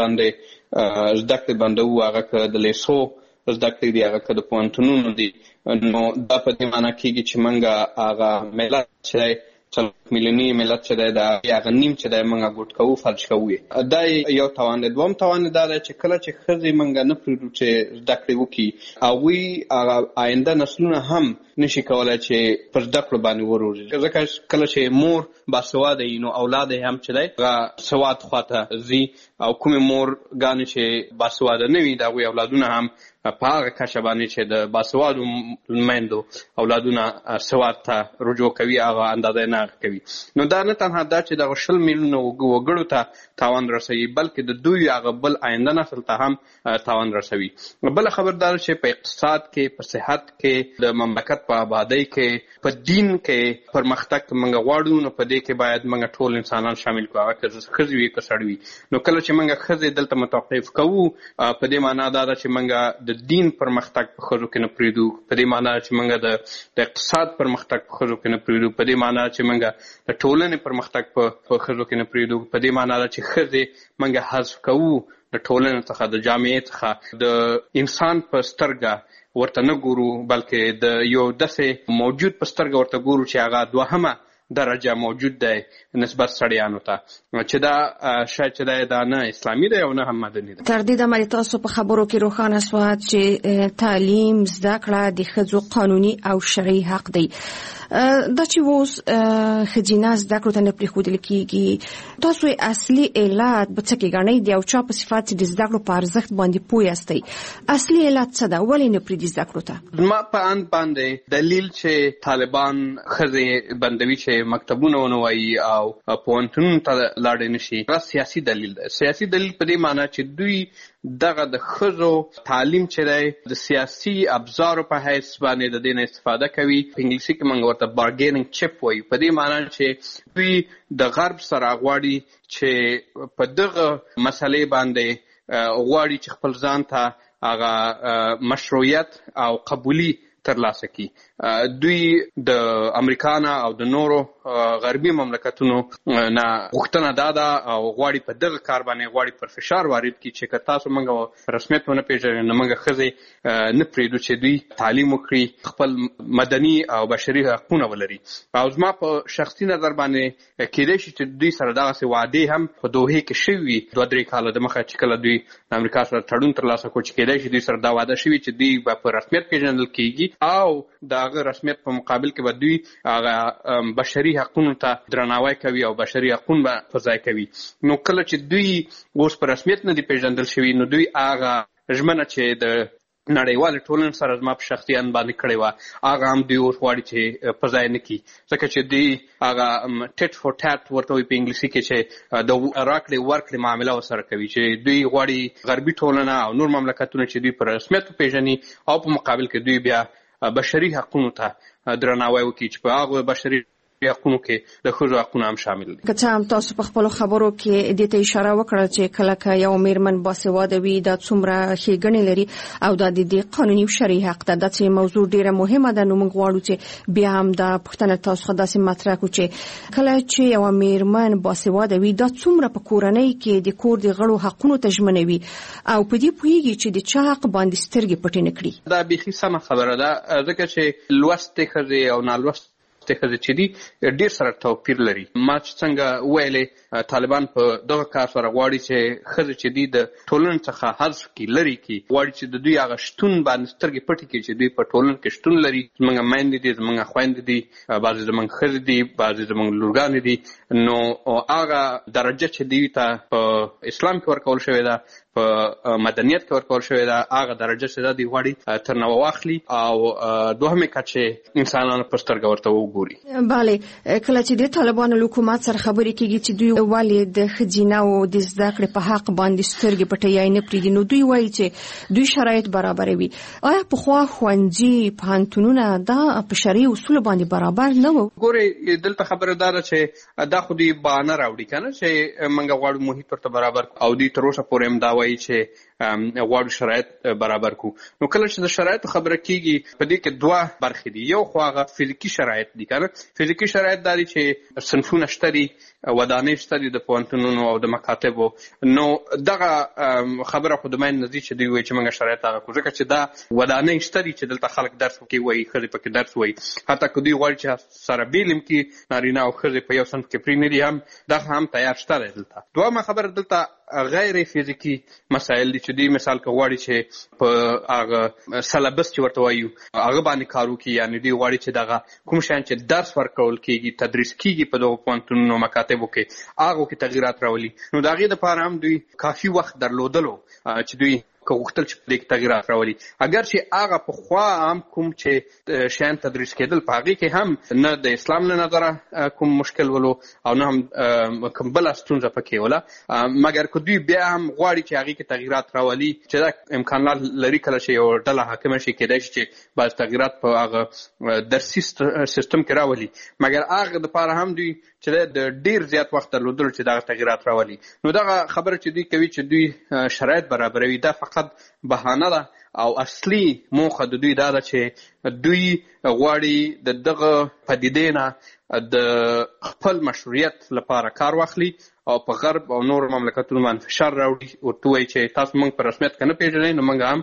Speaker 8: باندې زده کړې بندوو، هغه که د لیسو زده کړې دي، هغه که د پوهنتونونو دي، نو دا په دې معنی کېږي چې موږ هغه ملت چې دی څلور میلیوني ملت چې دی د هغه نیم چې دی موږ ګوټ کوو، فلج کوو. دا یو تاوان دی. دوم تاوان دا دی چې کله چې ښځې موږ نه پرېږدو چې زده کړې وکړي، هغوی هغه آینده نسلونه هم نشي کولی چې پر زده کړو باندې وروزي. ځکه کله چې مور باسواده وي نو اولاد یې هم چې دی هغه سواد خواته ځي، او کومې مور ګانې چې باسواده نه وي د هغوی اولادونه هم په هغه کچه باندې چې د باسوادو میندو اولادونه سواد ته رجوع کوي، هغه اندازه نه کوي. نو دا نه تنها دا چې دغه شل میلیونه وګړو ته تاوان رسوي، بلکې د دوی هغه بل آینده نسل ته هم تاوان رسوي. بله خبردار چې په اقتصاد کې، په صحت کې، د مملکت په آبادۍ کې، په دین کې پرمختګ موږ غواړو، نو په دې کې باید موږ ټول انسانان شامل کړو، هغه که ښځې وي که سړي وي. نو کله چې موږ ښځې دلته متوقف کوو، په دې معنا دا ده چې موږ د دین پرمختګ په ښځو کې نه پرېږدو، په دې معنا چې موږ د اقتصاد پرمختګ په ښځو کې نه پرېږدو، په دې معنا چې موږ د ټولنې پرمختګ په ښځو کې نه پرېږدو، په دې معنا ده چې ښځې موږ حذف کوو د ټولنې څخه، د جامعې څخه، د انسان په سترګه ورته نه ګورو، بلکې د یو داسې موجود په سترګه ورته ګورو چې هغه دوهمه درجه موجود دی نسبت سړیانو ته، چې دا شاید چې دا نه اسلامي دی او نه هم مدني دی.
Speaker 3: تر دې دمه تاسو په خبرو کې روښانه شوه چې تعلیم، زده کړه د ښځو قانوني او شرعي حق دی. دا چې اوس ښځینه زده کړو ته نه پرېښودل کېږي، تاسو اصلي علت به څه کې ګڼئ؟ د یو چا په صفت چې د زده کړو په ارزښت باندې پوه یاستئ، اصلي علت څه ده؟ ولې نه پرېږدي زده کړو ته؟
Speaker 8: زما په اند باندې دلیل چې طالبان ښځې بندوي چې مکتبونه ونه وایي او پوهنتونونو ته لاړې نه شي، دا سیاسي دلیل دی. سیاسي دلیل په دې معنی چې دوی دغه د ښځو تعلیم چې دی د سیاسي ابزارو په حیث باندې د دې نه استفاده کوي. په انګلیسي کې موږ ورته بارګیننګ چپ وایو، په دې معنی چې دوی د غرب سره غواړي چې په دغه مسلې باندې غواړي چې خپل ځان ته هغه مشروعیت او قبولي ترلاسه کړي. دوی د امریکا نه او د نورو غربي مملکتونو نه غوښتنه دا ده او غواړي په دغه کار باندې غواړي پر فشار وارد کړي چې که تاسو موږ رسمیت ونه پېژنئ نو موږ ښځې نه پرېږدو چې دوی تعلیم وکړي، خپل مدني او بشري حقونه ولري. او زما په شخصي نظر باندې کېدای شي چې دوی سره دغسې وعدې هم په دوحې کې شوي وي دوه درې کاله دمخه چې کله دوی د امریکا سره تړون ترلاسه کړو، چې کېدای شي دوی سره دا وعده شوي چې دوی به په رسمیت پېژندل کېږي او د هغه رسمیت په مقابل کې به دوی هغه بشري حقونو ته درناوی کوي او بشري حقونه به په ځای کوي. نو کله چې دوی اوس په رسمیت نه دي پېژندل شوي، نو دوی هغه ژمنه چې د نړیوالې ټولنې سره زما په شخصي اند باندې کړې وه، هغه هم دوی اوس غواړي چې په ځای نه کړي، ځکه چې دوی هغه ټیټ فور ټیټ ورته وایي په انګلیسي کې چې د راکړې ورکړې معامله ورسره کوي، چې دوی غواړي غربي ټولنه او نور مملکتونه چې دوی په رسمیت وپېژني او په مقابل کې دوی بیا بشري حقونو ته درناوی وکړي چې په هغو بشري حقونو کې د ښځو حقونه هم شامل دي.
Speaker 3: که څه هم تاسو په خپلو خبرو کې دې ته اشاره وکړه چې کله که یو میرمن باسواده وي دا څومره ښېګڼې لري او دا د دې قانوني او شرعي حق ده، دا چې موضوع ډېره مهمه ده. نو موږ غواړو چې بیا هم دا پوښتنه تاسو څخه داسې مطرح کړو چې کله چې یوه میرمن باسواده وي دا څومره په کورنۍ کې د کور د غړو حقونو ته ژمنوي او په دې پوهېږي چې د چا حق باندې سترګې پټې نه کړي.
Speaker 8: دا بیخي سمه خبره ده، ځکه چې لوستې ښځې او نالوستې ښځې چې دي ډېر سره توپیر لري. ما چې څنګه ویلې طالبان په دغه کار سره غواړي چې ښځې چې دي د ټولنې څخه حذف کړي، لرې کړي، غواړي چې د دوی هغه شتون باندې سترګې پټې کړي چې دوی په ټولنه کې شتون لري. زموږ میندې دي، زموږ خویندې دي، بعضې زموږ ښځې دي، بعضې زموږ لورګانې دي. نو هغه درجه چې دوی ته په اسلام کې ورکول شوې ده، په مدنیت کې ورکول شوې ده، هغه درجه چې ده دوی غواړي تر نوه واخلي او دوهمې کچې انسانانو په سترګه ورته وګوري.
Speaker 3: بله، کله چې د طالبانو له حکومت سره خبرې کېږي چې دوی ولې د ښځینه‌و د زده کړې په حق باندې سترګې پټوي نه پرېږدي، نو دوی وایي چې دوی شرایط برابروي. آیا پخوا ښوونځي، پوهنتونونه دا په شرعي اصولو باندې برابر نه وو؟
Speaker 8: ګورې، دلته خبره دا ده چې دا خو دوی بهانه راوړي که نه چې موږ غواړو محیط ورته برابر، او دوی تر اوسه پورې هم دا وایي چې غواړو شرایط برابر کړو. نو کله چې د شرایطو خبره کېږي په دې کې دوه برخې دي. یو خو هغه فزیکي شرایط دي که نه. فزیکي شرایط دا دي چې صنفونه شته دي، ودانۍ شته دي د پوهنتونونو او د مکاتبو. نو دغه خبره خو د مین نه دي چې دوی وایي چې موږ شرایط هغه کړو، ځکه چې دا ودانۍ شته دي چې دلته خلک درس کې وایي، ښځې پکې درس وایي. حتی که دوی غواړي چې سره بیلم کې نارینه او ښځې په یو صنف کې پرېنږدي، هم دغه هم تیار شته دی دلته. دویمه خبره دلته غیر فزیکي مسایل دي چې دوی مثال که غواړي چې په هغه سلبس چې ورته وایو هغه باندې کار وکړي، یعنې دوی غواړي چې دغه کوم شیان چې درس ورکول کېږي، تدریس کېږي په دغو پوهنتونونو مکاتبو کې، هغو کې تغیرات راولي. نو د هغې دپاره هم دوی کافي وخت درلودلو چې دوی که غوښتل چې په دې کې تغیرات راولي. اگر چې هغه پخوا هم کوم چې شیان تدریس کېدل په هغې کې هم نه د اسلام له نظره کوم مشکل ولو او نه هم کوم بله ستونزه پکې وله، مګر که دوی بیا هم غواړي چې هغې کې تغیرات راولي، چې دا امکانات لري کله چې یو ډله حاکمه شي، کېدای شي چې بعض تغیرات په هغه درسي سیستم کې راولي، مګر هغه دپاره هم دوی چې د ډېر زیات وخت درلودلو چې دغه تغیرات راولي. نو دغه خبره چې دوی کوي چې دوی شرایط برابروي، دا فقط بهانه ده او اصلي موخه د دوی دا ده چې دوی غواړي د دغه پدیدې نه د خپل مشروعیت لپاره کار واخلي او په غرب او نور مملکتونو باندې فشار راوړي، ورته وایي چې تاسو موږ په رسمیت که نه پېژنئ، نو موږ هم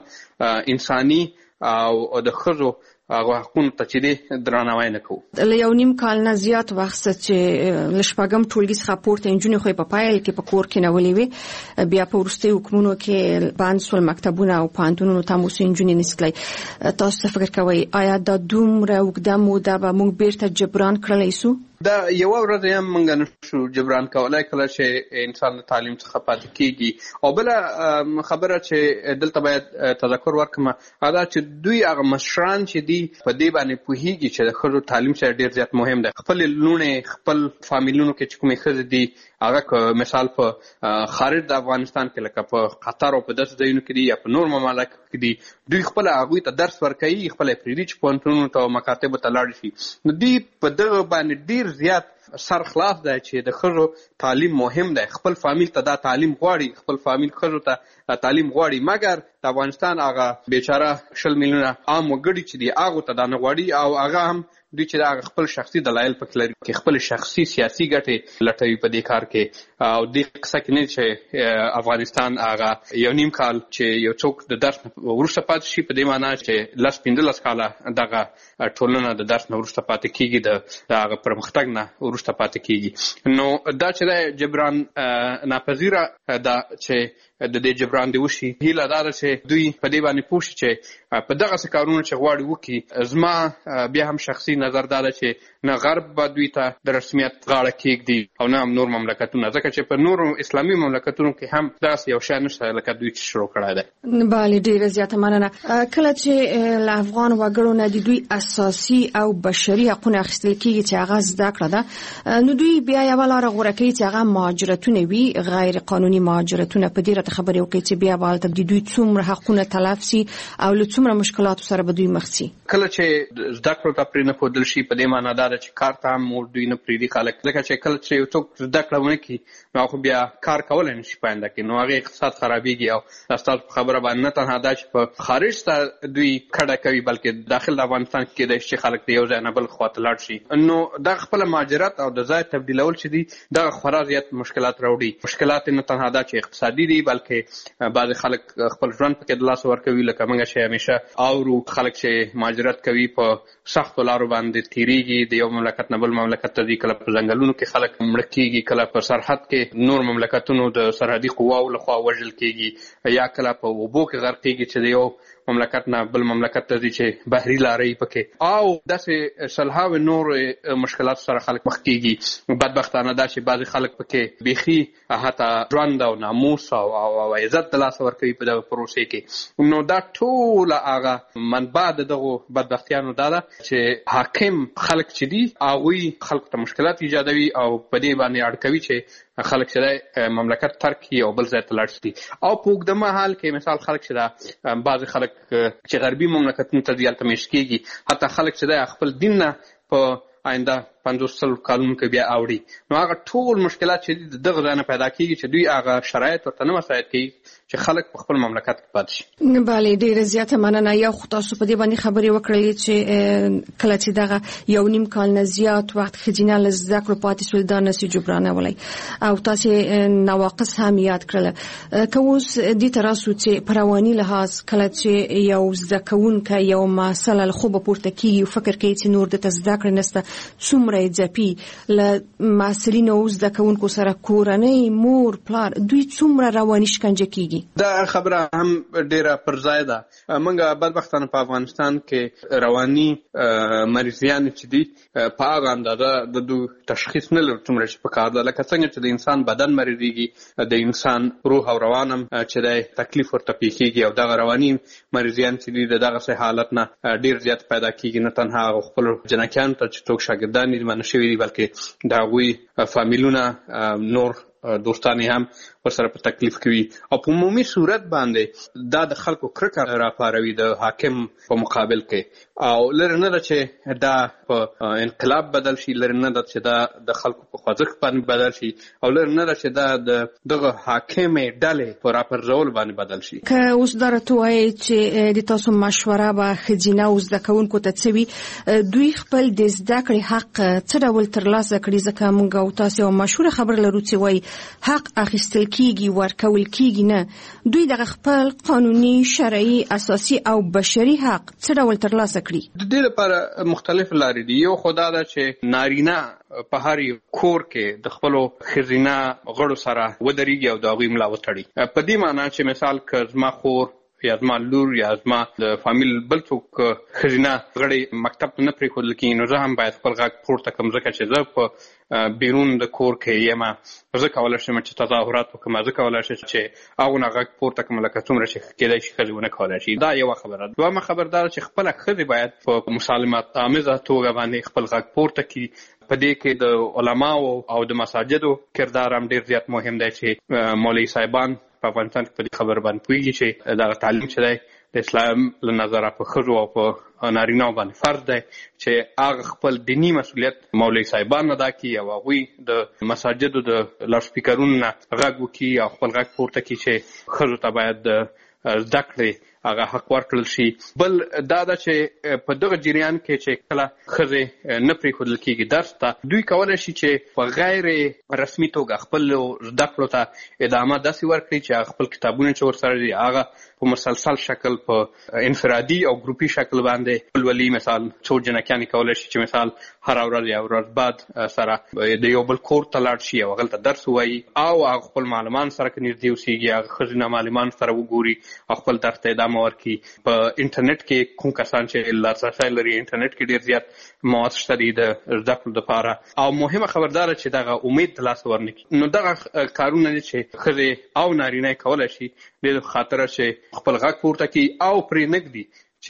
Speaker 8: انساني او د ښځو هغه حقونو ته چې دی درناوی نه کوو.
Speaker 3: له یو نیم کال نه زیات وخت چې له شپږم ټولګي څخه پورته نجونې خو په پیل کې په کور کې نولې وې، بیا په وروستیو حکمونو کې بند شول مکتبونه او پوهنتونونو ته اوس نجونې نشي تللی. تاسو څه فکر کوئ؟ آیا دا دومره اوږده موده به موږ بیرته جبران کړلی شو؟
Speaker 8: دا یوه ورځ هم موږ نشو جبران کولی کله چې انسان د تعلیم څخه پاتې کېږي. او بله خبره چې دلته باید تذکر ورکړم هغه دا چې دوی هغه مشران چې دي په دې باندې پوهېږي چې د ښځو تعلیم سره ډېر زیات مهم دی. خپلې لوڼې خپل فامیلونو کې چې کومې ښځې دي هغه که مثال په خارج د افغانستان کې لکه په قطر او په داسې ځایونو کې دي یا په نور ممالکو کې دي، دوی خپله هغوی ته درس ورکوي، خپله یې پرېږدي چې پوهنتونونو ته او مکاتبو ته لاړ شي. نو دوی په دغه باندې ډېر زیات سر خلاف دی چې د ښځو تعلیم مهم دی. خپل فامیل ته دا تعلیم غواړي، خپل فامیل ښځو ته تعلیم غواړي، مګر د افغانستان هغه بیچاره شل میلیونه عام وګړي چې دي هغو ته دا نه غواړي، او هغه هم دوی چې دا خپل شخصي دلایل پکې لري چې خپل شخصي سیاسي ګټې لټوي په دې کار کې. او دې قصه کې نه چې افغانستان هغه یو نیم کال چې یو څوک د درس وروسته پاتې شي په دې معنا چې لس پنځلس کاله دغه ټولنه د درس نه وروسته پاتې کېږي، د هغه پرمختګ نه وروسته پاتې کېږي. نو دا چې دا جبران ناپذیره ده چې د دې جبران دی وشي. هیله دا ده چې دوی په دې باندې پوه شي چې په دغسې کارونو چې غواړي وکړي. زما بیا هم شخصي نظر دا ده چې نه غرب به دوی ته د رسمیت غاړه کېږدي او نه هم نور مملکتونه، ځکه چې په نورو اسلامي مملکتونو کې هم داسې یو شی نشته لکه دوی چې شروع کړی دی.
Speaker 3: بله، ډېره زیاته مننه. کله چې له افغان وګړو نه د دوی اساسي او بشري حقونه اخیستل کېږي چې هغه زده کړه ده، نو دوی بیا یوه لاره غوره کوي چې هغه مهاجرتونه وي، غیر قانوني مهاجرتونه. په دې راته خبرې وکړئ چې بیا به هلته د دوی څومره حقونه تلف سي او له څومره مشکلاتو سره به دوی مخ سي.
Speaker 8: کله چې زده کړو ته پرې نه ښودل شي په دې معنا دا ده چې کار ته هم دوی نه پرېږدي خلک، ځکه چې کله چې یو څوک زده کړه ونه کړي نو هغه بیا کار کولی نه شي په آینده کې، نو هغې اقتصاد خرابېږي. او ستاسو په خبره باندې نه تنها دا چې په خارج ته دوی کډه کوي بلکې داخل د افغانستان کې کېدای شي خلک د یو ځای نه بل خواته لاړ شي. نو دغه خپله مهاجرت او د ځای تبدیلول چې دي دغه خورا زیات مشکلات راوړي. مشکلات نه تنها دا چې اقتصادي دي بلکې چاپیریال کې بعض خلک خپل ژوند پکې د لاس ورکوي، لکه موږ چې همیشه اورو خلک چې مهاجرت کوي په سختو لارو باندې تیریږي، د یو مملکت نه بل مملکت ته ځي، کله په ځنګلونو کې خلک مړه کیږي، کله په سرحد کې نور مملکتونو د سرحدي قواو لخوا وژل کیږي، یا کله په اوبو کې غرق کیږي چې د یو مملکت نه بل مملکت ته ځي چې بحري لارې پکې، او داسې سلهاوې نور مشکلات سره خلک مخ کیږي. بدبختانه دا چې بعضې خلک پکې بیخي حتی ژوند او ناموس او او عزت د لاسه ورکوي په دغه پروسې کې. نو دا ټوله هغه منبع د دغو بدبختیانو دا ده چې حاکم خلک چې دي هغوی خلکو ته مشکلات ایجادوي او په دې باندې اړ کوي چې خلک چې مملکت ترک کړي او بل ځای ته لاړ شي. او په اوږده مهال کې مثال خلک چې دا بعضې خلک چې غربي مملکتونو ته ځي هلته میشت کېږي، حتی خلک چې دا خپل دین نه په آینده پنځوس سل کلونو کې بیا اوړي، نو هغه ټول مشکلات چې دغه ځای نه پیدا کېږي چې دوی هغه شرایط ورته نه مساعد کوي چې خلک په خپل مملکت کې پاتې شي.
Speaker 3: بله، ډېره زیاته مننه. یا خو تاسو په دې باندې خبرې وکړلې چې کله چې دغه یو نیم کال نه زیات وخت ښځینه له زده کړو پاتې شول دا نسي جبرانولی، او تاسې نواقص هم یاد کړله. که اوس دې ته راسو چې په رواني لحاظ کله چې یو زده کوونکی یو مسله له خوبه پورته کېږي او فکر کوي چې نور دته زده کړې نشته، څومره یې ځپي له محصلینو او زده کوونکو سره کورنۍ، مور، پلار، دوی څومره رواني شکنجه کېږي.
Speaker 8: دا خبره هم ډیره پر ځای ده. موږ بدبختانه په افغانستان کې رواني مریضیان چې دي په هغه اندازه د دوی تشخیص نه لرو څومره چې پکار ده، لکه څنګه چې د انسان بدن مریضیږي، د انسان روح او روان هم چې دی تکلیف ورته پیښیږي، او دغه رواني مریضیان چې دي د دغسې حالت نه ډیر زیات پیدا کېږي. نه تنها خپل جنکیانو ته چې څوک شاګردان دي منع شوي دي، بلکې د هغوی فامیلونه نور دوستان هم ورسره په تکلیف کوي، او په عمومي صورت باندې دا د خلکو کرکه راپاروي د حاکم په مقابل کې. او لرې نه ده چې دا په انقلاب بدل شي، لرې نه ده چې دا د خلکو په خوځښت باندې بدل شي، او لرې نه ده چې دا د دغه حاکمې ډلې په راپرځول باندې بدل شي.
Speaker 3: که اوس دا راته وایي چې د تاسو مشوره به ښځینه او زده کوونکو ته څه وي، دوی خپل د زده کړې حق څه ډول ترلاسه کړي؟ ځکه موږ او تاسو یو مشهوره خبره لرو چې وایي حق اخیستل کیږي ورکول کیږي نه. دوی دغه خپل قانوني، شرعي، اساسي او بشري حق څه ډول ترلاسه کړي؟
Speaker 8: د دې لپاره مختلف لارې دي. یو خو دا ده چې نارینه په هر کور کې د خپلو ښځینه غړو سره ودرېږي او د هغوی ملا وتړي. په دې معنی چې مثال که زما خور یا زما لور یا زما د فامیل بل څوک ښځینه غړی مکتب ته نه پرېښودل کېږي، نو زه هم باید خپل غږ پورته کړم، ځکه چې زه په بیرون د کور کې یم، زه کولی شم چې تظاهرات وکړم، زه کولی شم چې هغونه غږ پورته کړم لکه څومره چې کېدای شي ښځې ونه کولی شي. دا یوه خبره. دویمه خبر دا ده چې خپله ښځې باید په مسالمت آمیزه توګه باندې خپل غږ پورته کړي. په دې کې د علماو او د مساجدو کردار هم ډېر زیات مهم دی چې مولوي صاحبان په افغانستان کې په دې خبر باندې پوهېږي چې دغه تعلیم چې دی د اسلام له نظره په ښځو او په نارینه‌و باندې فرض دی چې هغه خپل دیني مسؤلیت مولوي صاحبان ادا کړي او هغوی د مساجدو د لاوډسپیکرونو نه غږ وکړي او خپل غږ پورته کړي چې ښځو ته باید د زده کړې هغه حق ورکړل شي. بل دا ده چې په دغه جریان کې چې کله ښځې نه پرېښودل کېږي درس ته، دوی کولی شي چې په غیر رسمي توګه خپلو زده کړو ته ادامه داسې ورکړي چې هغه خپل کتابونه چې ورسره دي هغه په مسلسل شکل په انفرادي او ګروپي شکل باندې ولولي. مثال څو جنکیانې کولی شي چې مثال هره ورځ یا ورځ بعد سره د یو بل کور ته لاړ شي او هغلته درس ووایي، او هغه خپل معلمان سره که نږدې اوسېږي هغه ښځینه معلمان سره وګوري او خپل درس ته ادامه ورکړي. په انټرنیټ کې کوم کسان چې لاسرسی لري، انټرنیټ کې ډېر زیات مواد شته دي د زده کړو دپاره، او مهمه خبرداره چې دغه امید د لاسه ورنکړي. نو دغه کارونه دي چې ښځې او نارینه یې کولی شي د خاطره چې خپل غږ پورته کړي او پرې نږدي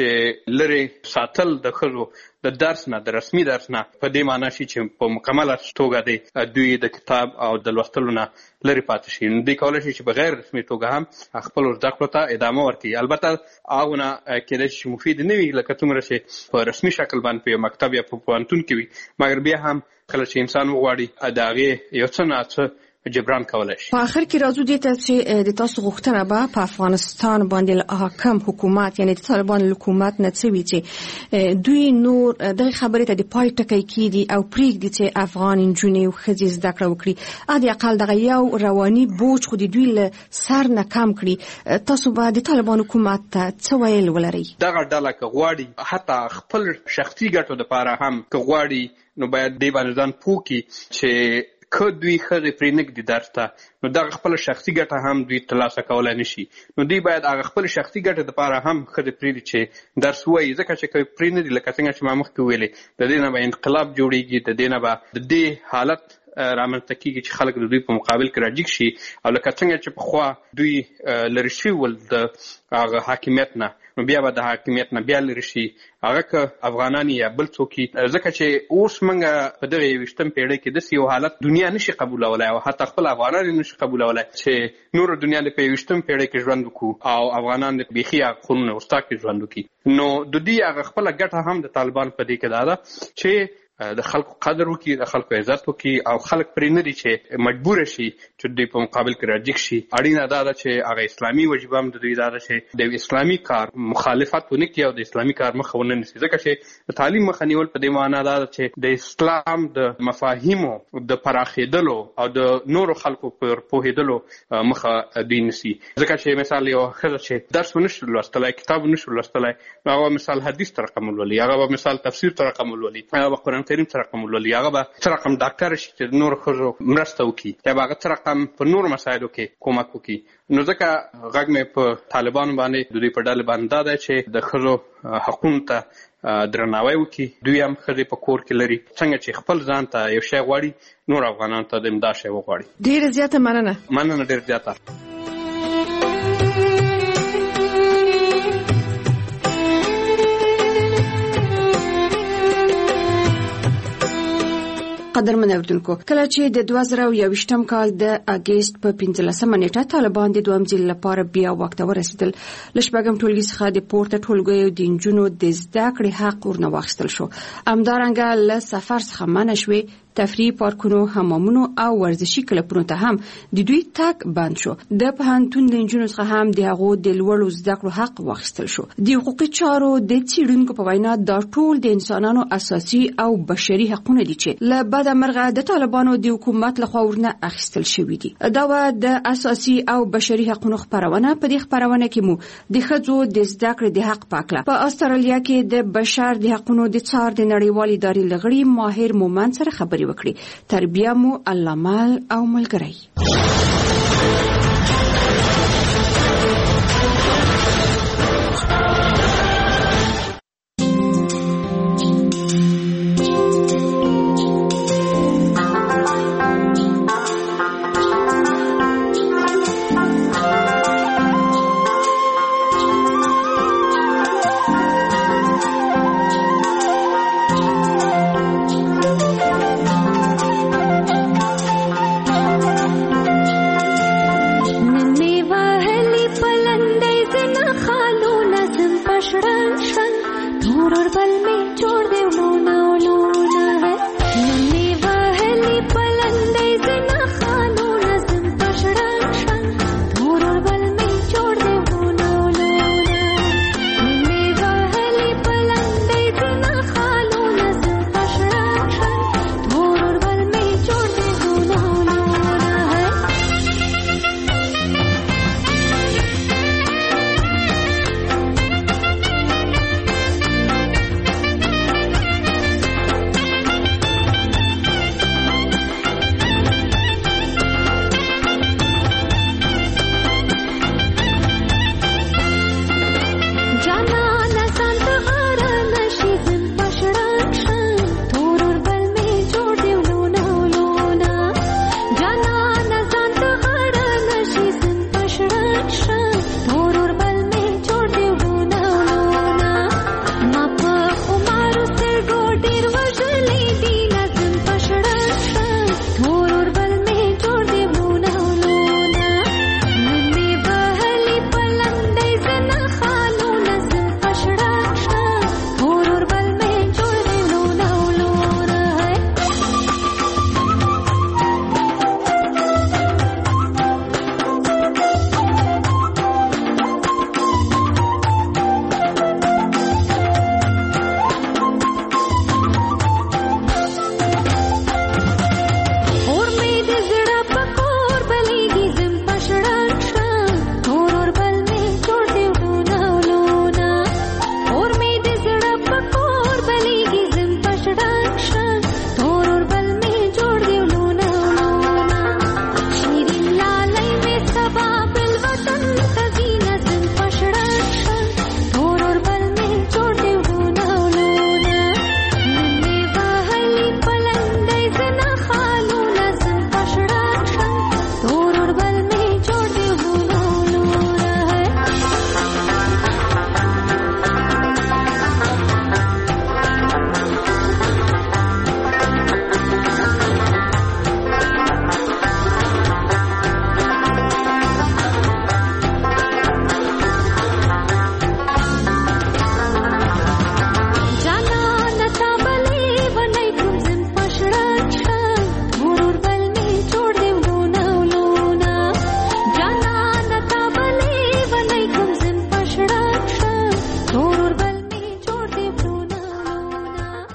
Speaker 8: چې لرې ساتل د ښځو د درس نه، د رسمي درس نه په دې معنی شي چې په مکمله توګه دی دوی د کتاب او د لوستلو نه لرې پاتې شي. نو دوی کولی شي چې په غیر رسمي توګه هم خپلو زده کړو ته ادامه ورکړي. البته هغونه کېدای شي چې مفید نه وي لکه څومره چې په رسمي شکل باندې په یو مکتب یا په پوهنتون کې وي، مګر بیا هم کله چې انسان وغواړي د هغې یو څه نه څه جبران کولای شي.
Speaker 3: په اخر کې راځو دې ته چې د تاسو غوښتنه به په افغانستان باندې حاکم حکومت یعنی د طالبان حکومت نه څه وي چې دوی نور دغه خبرې ته د پای ټکی کیدي او پریږدي چې افغان نجونې او ښځې زده کړه وکړي ا د اقل دغه یو رواني بوج خو د دوی له سر نه کم کړي. تاسو به د طالبان حکومت ته څه ویل ولرئ؟
Speaker 8: دغه ډله که غواړي حتی خپل شخصي ګټو لپاره هم که غواړي نو باید دې باندې ځان پوه کړي چې که دوی ښځې پرې نږدي درس ته نو دغه خپله شخصي ګټه هم دوی ترلاسه کولی نه شي. نو دوی باید هغه خپل شخصي ګټې دپاره هم ښځې پرېږدي چې درس ووایي، ځکه چې که پرې نه دي لکه څنګه چې ما مخکې ویلې د دې نه به انقلاب جوړېږي، د دې نه به د دې حالت رامنځته کېږي چې خلک د دوی په مقابل کې راجګ شي او لکه څنګه چې پخوا دوی لرې شوي ول د هغه حاکمیت نه نو بیا به د حاکمیت نه بیا لرې شي. هغه که افغانان یا بل څوک ځکه چې اوس موږ په دغه یوویشتم پیړۍ کې داسې یو حالت دنیا نشي قبولولی او حتی خپل افغانان یې نشي قبولولی چې نوره دنیا د په یوویشتم پیړۍ کې ژوند وکړو او افغانان د بیخي هغه قانون وروسته کې ژوند وکړي. نو د دوی هغه خپله ګټه هم د طالبان په دې کې دا ده چې د خلکو قدر وکړي، د خلکو عزت وکړي او خلک پرې نه دي چې مجبور شي چې دوی په مقابل کې راجګ شي. اړینه دا ده چې هغه اسلامي وجیبه هم د دوی دا ده چې د اسلامي کار مخالفت ونه کړي او د اسلامي کار مخه ونه نیسي، ځکه چې د تعلیم مخه نیول په دې معنا دا ده چې د اسلام د مفاهیمو د پراخېدلو او د نورو خلکو پر پوهېدلو مخه دوی نیسي. ځکه چې مثال یو ښځه چې درس ونشي لوستلی، کتاب ونشي لوستلی، هغه مثال حدیث ته رقم ولولي، هغه به مثال تفسیر ته رقم ولولي، هغه به قرآن کریم څه رقم ولولي، هغه به څه رقم ډاکټر شي چې د نورو ښځو مرسته وکړي یا به هغه څه رقم په نورو مسایلو کې کومک وکړي. نو ځکه غږ مې په طالبانو باندې د دوی په ډلې باندې دا دی چې د ښځو حقونو ته درناوی وکړي. دوی هم ښځې په کور کې لري، څنګه چې خپل ځان ته یو شی غواړي نور افغانانو ته د امدا شی وغواړي.
Speaker 3: ډېره زیاته مننه.
Speaker 8: مننه ډېر زیاته.
Speaker 3: قدرمن اوریدونکو، کله چې د دوه زره یوویشتم کال د اګست په پنځلسمه نیټه طالبان د دویم ځل لپاره بیا واک ته ورسېدل، له شپږم ټولګي څخه د پورته ټولګیو د نجونو د زده کړې حق ورنه واخیستل شو. همدارنګه له سفر څخه منع شوې، تفریح پارکونو، حمامونو او ورزشي کلبونو ته هم د دوی تګ بند شو. د پوهنتون د نجونو څخه هم د هغو د لوړو زده کړو حق واخیستل شو. د حقوقي چارو د څېړونکو په وینا دا ټول د انسانانو اساسي او بشري حقونه دي چې له بده مرغه د طالبانو د حکومت لخوا ورنه اخیستل شوي دي. دا و د اساسي او بشري حقونو خپرونه. په دې خپرونه کې مو د ښځو د زده کړې د حق پاکله په استرالیا کې د بشر د حقونو د څار د نړیوال ادارې لغړي ماهر مومند سره خبرې وکړي. تربیه مو الله مال او ملګری.